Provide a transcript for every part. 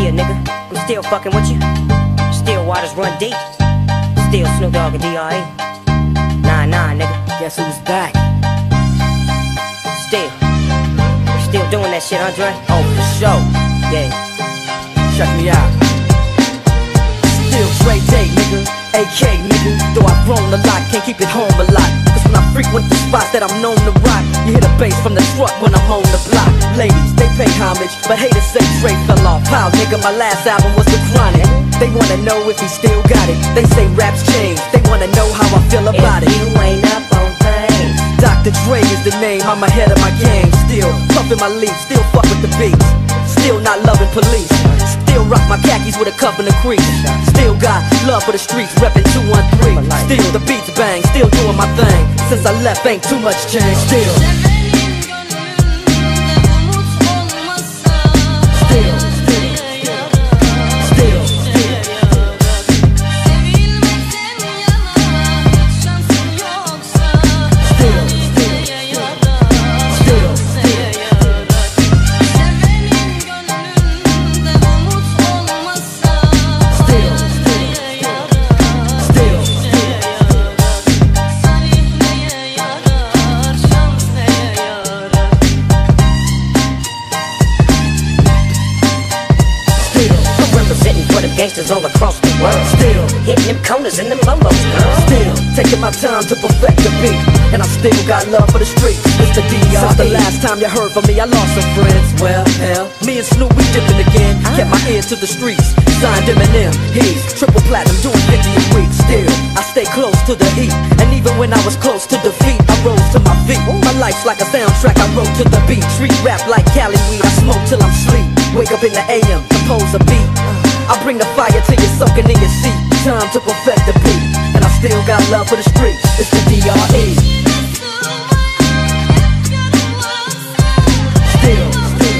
Yeah, nigga, I'm still fucking with you. Still waters run deep. Still Snoop Dogg and D.R.E. Nah, nigga. Guess who's back? Still doing that shit, Andre? Oh, for sure. Yeah. Check me out. Still Dre Day, nigga. AK, nigga. Though I've grown a lot, can't keep it home a lot. Cause when I frequent the spots that I'm known to rock, you hear the bass from the truck when I'm on the block. Ladies, they pay homage, but haters say Dre fell off. Pow, nigga, my last album was The Chronic. They wanna know if he still got it. They say raps change. They wanna know how I feel about it. If you ain't up on things, Dr. Dre is the name, I'm ahead of my game. Still puffin' my leaf, still fuck with the beats. Still not loving police. Still rock my khakis with a cup and a crease. Still got love for the streets, reppin' 213. Still the beats bang, still doing my thing. Since I left ain't too much change. Still gangsters all across the world. Still hitting them corners in them lolos, girl. Still taking my time to perfect the beat, and I still got love for the streets. It's the D.R.E. Since the last time you heard from me, I lost some friends. Well, hell, me and Snoop, we dipping again. Kept my ear to the streets, signed Eminem. He's triple platinum, doing 50 a week. Still, I stay close to the heat, and even when I was close to defeat, I rose to my feet. My life's like a soundtrack, I wrote to the beat. Street rap like Cali weed, I smoke till I'm sleep. Wake up in the AM, compose a beat. I bring the fire till you're soaking in your seat. Time to perfect the beat, and I still got love for the streets. It's the D.R.E. Still.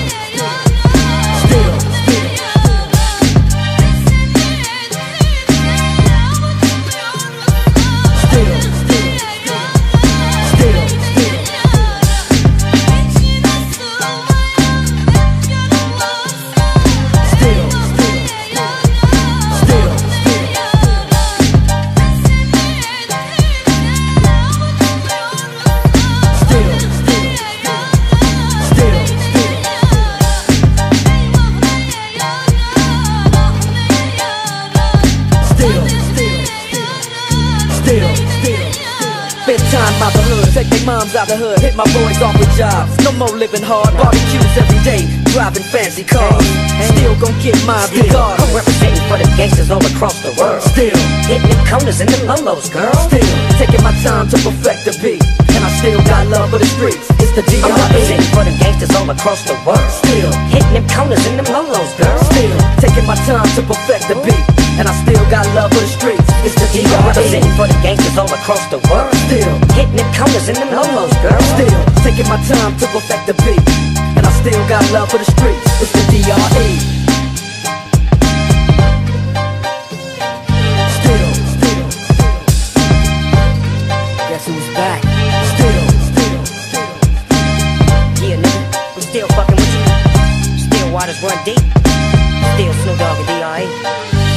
Spend time out the hood, take their moms out the hood, hit my boys off with jobs. No more living hard, barbecues every day, driving fancy cars. Still gon' get my regard. I'm representing for the gangsters all across the world. Still hitting them corners in them lolos, girl. Still taking my time to perfect the beat, and I still got love for the streets. It's the D.R.E. I'm representing for the gangsters all across the world. Still hitting them corners in them lolos, girl. Still taking my time to perfect the beat, and I still got love for the streets. It's the D.R.E. I'm representing for the gangsters all across the world. Still hitting them corners in them lolos, girl. Still taking my time to perfect the beat, and I still got love for the streets. It's the D.R.E. Still. Guess who's back? Still. Yeah, nigga, I'm still fucking with you. Still waters run deep. Still Snoop Dogg and D.R.E.